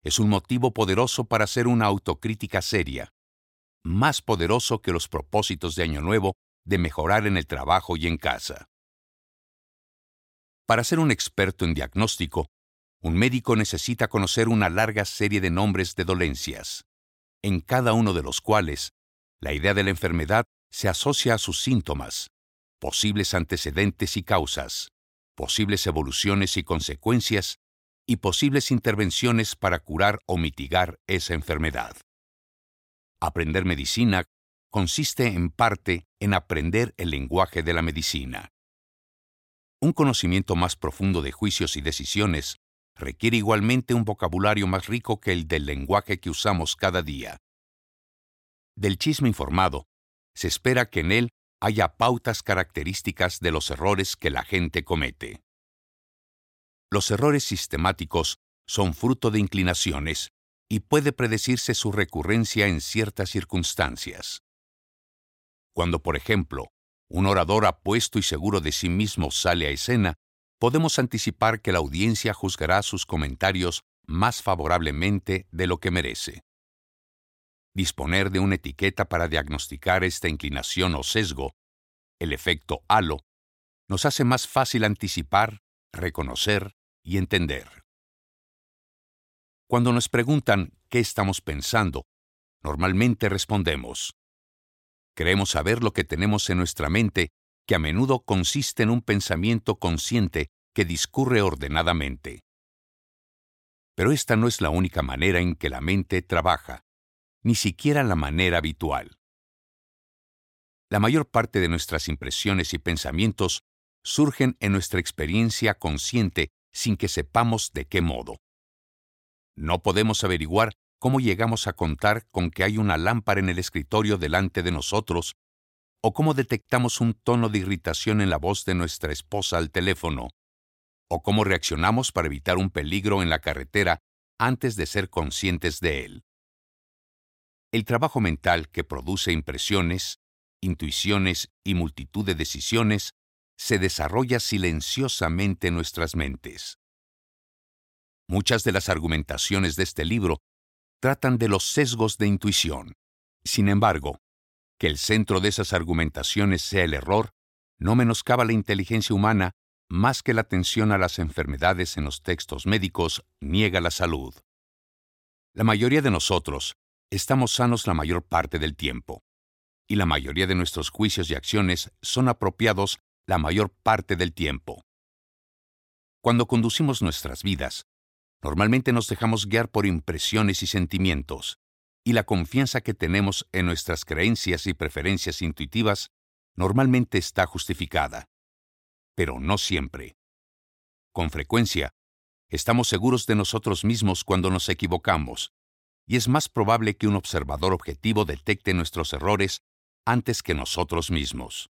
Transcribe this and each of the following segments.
es un motivo poderoso para hacer una autocrítica seria, más poderoso que los propósitos de Año Nuevo de mejorar en el trabajo y en casa. Para ser un experto en diagnóstico, un médico necesita conocer una larga serie de nombres de dolencias, en cada uno de los cuales la idea de la enfermedad se asocia a sus síntomas, posibles antecedentes y causas, posibles evoluciones y consecuencias, y posibles intervenciones para curar o mitigar esa enfermedad. Aprender medicina consiste en parte en aprender el lenguaje de la medicina. Un conocimiento más profundo de juicios y decisiones requiere igualmente un vocabulario más rico que el del lenguaje que usamos cada día. Del chisme informado, se espera que en él haya pautas características de los errores que la gente comete. Los errores sistemáticos son fruto de inclinaciones y puede predecirse su recurrencia en ciertas circunstancias. Cuando, por ejemplo, un orador apuesto y seguro de sí mismo sale a escena, podemos anticipar que la audiencia juzgará sus comentarios más favorablemente de lo que merece. Disponer de una etiqueta para diagnosticar esta inclinación o sesgo, el efecto halo, nos hace más fácil anticipar, reconocer y entender. Cuando nos preguntan qué estamos pensando, normalmente respondemos: queremos saber lo que tenemos en nuestra mente, que a menudo consiste en un pensamiento consciente que discurre ordenadamente. Pero esta no es la única manera en que la mente trabaja, ni siquiera la manera habitual. La mayor parte de nuestras impresiones y pensamientos surgen en nuestra experiencia consciente sin que sepamos de qué modo. No podemos averiguar cómo llegamos a contar con que hay una lámpara en el escritorio delante de nosotros, o cómo detectamos un tono de irritación en la voz de nuestra esposa al teléfono, o cómo reaccionamos para evitar un peligro en la carretera antes de ser conscientes de él. El trabajo mental que produce impresiones, intuiciones y multitud de decisiones se desarrolla silenciosamente en nuestras mentes. Muchas de las argumentaciones de este libro tratan de los sesgos de intuición. Sin embargo, que el centro de esas argumentaciones sea el error no menoscaba la inteligencia humana más que la atención a las enfermedades en los textos médicos niega la salud. La mayoría de nosotros estamos sanos la mayor parte del tiempo, y la mayoría de nuestros juicios y acciones son apropiados la mayor parte del tiempo. Cuando conducimos nuestras vidas, normalmente nos dejamos guiar por impresiones y sentimientos, y la confianza que tenemos en nuestras creencias y preferencias intuitivas normalmente está justificada. Pero no siempre. Con frecuencia, estamos seguros de nosotros mismos cuando nos equivocamos, y es más probable que un observador objetivo detecte nuestros errores antes que nosotros mismos.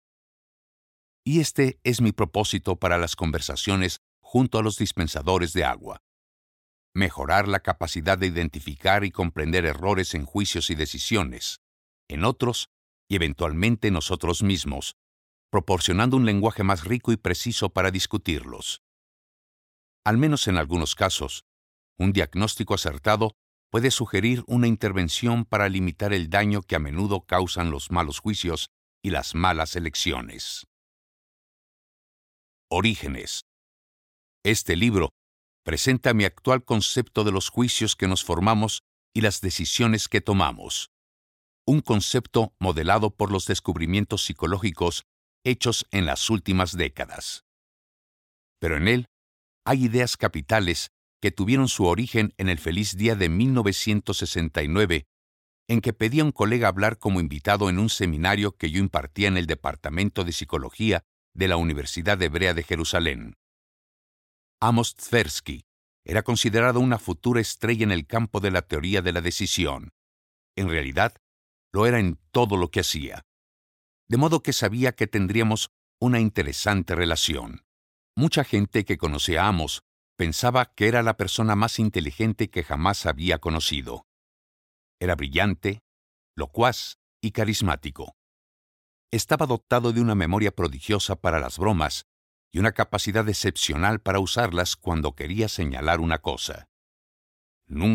Y este es mi propósito para las conversaciones junto a los dispensadores de agua: mejorar la capacidad de identificar y comprender errores en juicios y decisiones, en otros y eventualmente en nosotros mismos, proporcionando un lenguaje más rico y preciso para discutirlos. Al menos en algunos casos, un diagnóstico acertado puede sugerir una intervención para limitar el daño que a menudo causan los malos juicios y las malas elecciones. Orígenes. Este libro presenta mi actual concepto de los juicios que nos formamos y las decisiones que tomamos. Un concepto modelado por los descubrimientos psicológicos hechos en las últimas décadas. Pero en él hay ideas capitales que tuvieron su origen en el feliz día de 1969, en que pedí a un colega hablar como invitado en un seminario que yo impartía en el Departamento de Psicología de la Universidad Hebrea de Jerusalén. Amos Tversky era considerado una futura estrella en el campo de la teoría de la decisión. En realidad, lo era en todo lo que hacía. De modo que sabía que tendríamos una interesante relación. Mucha gente que conocía a Amos pensaba que era la persona más inteligente que jamás había conocido. Era brillante, locuaz y carismático. Estaba dotado de una memoria prodigiosa para las bromas y una capacidad excepcional para usarlas cuando quería señalar una cosa. Nunca